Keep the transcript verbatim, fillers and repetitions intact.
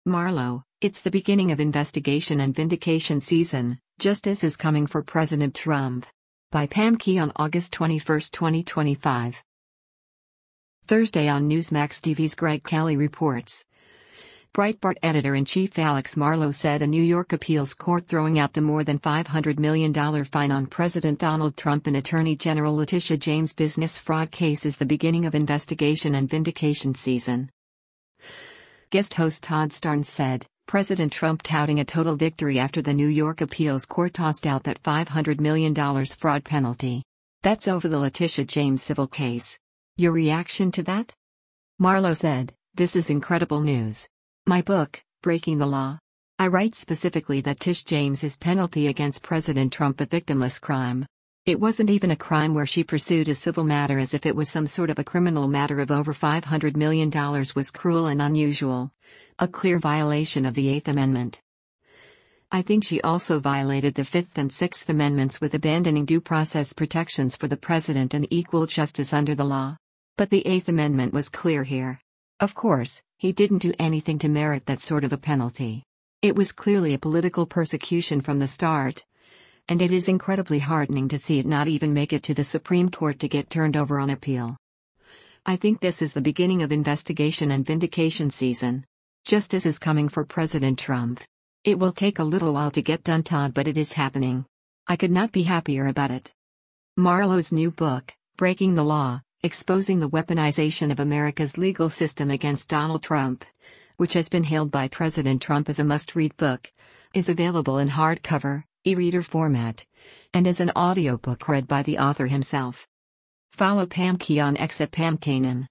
Marlo, it's the beginning of investigation and vindication season. Justice is coming for President Trump. By Pam Key on August twenty-first, twenty twenty-five. Thursday on Newsmax T V's Greg Kelly reports. Breitbart editor-in-chief Alex Marlow said a New York appeals court throwing out the more than five hundred million dollars fine on President Donald Trump and Attorney General Letitia James' business fraud case is the beginning of investigation and vindication season. Guest host Todd Starnes said, President Trump touting a total victory after the New York appeals court tossed out that five hundred million dollars fraud penalty. That's over the Letitia James civil case. Your reaction to that? Marlow said, this is incredible news. My book, Breaking the Law. I write specifically that Tish James's penalty against President Trump a victimless crime. It wasn't even a crime where she pursued a civil matter as if it was some sort of a criminal matter of over five hundred million dollars was cruel and unusual. A clear violation of the Eighth Amendment. I think she also violated the Fifth and Sixth Amendments with abandoning due process protections for the president and equal justice under the law. But the Eighth Amendment was clear here. Of course, he didn't do anything to merit that sort of a penalty. It was clearly a political persecution from the start. And it is incredibly heartening to see it not even make it to the Supreme Court to get turned over on appeal. I think this is the beginning of investigation and vindication season. Justice is coming for President Trump. It will take a little while to get done, Todd, but it is happening. I could not be happier about it. Marlow's new book, Breaking the Law, Exposing the Weaponization of America's Legal System Against Donald Trump, which has been hailed by President Trump as a must-read book, is available in hardcover, e-reader format, and as an audiobook read by the author himself. Follow Pam Key on X at Pam Kanan.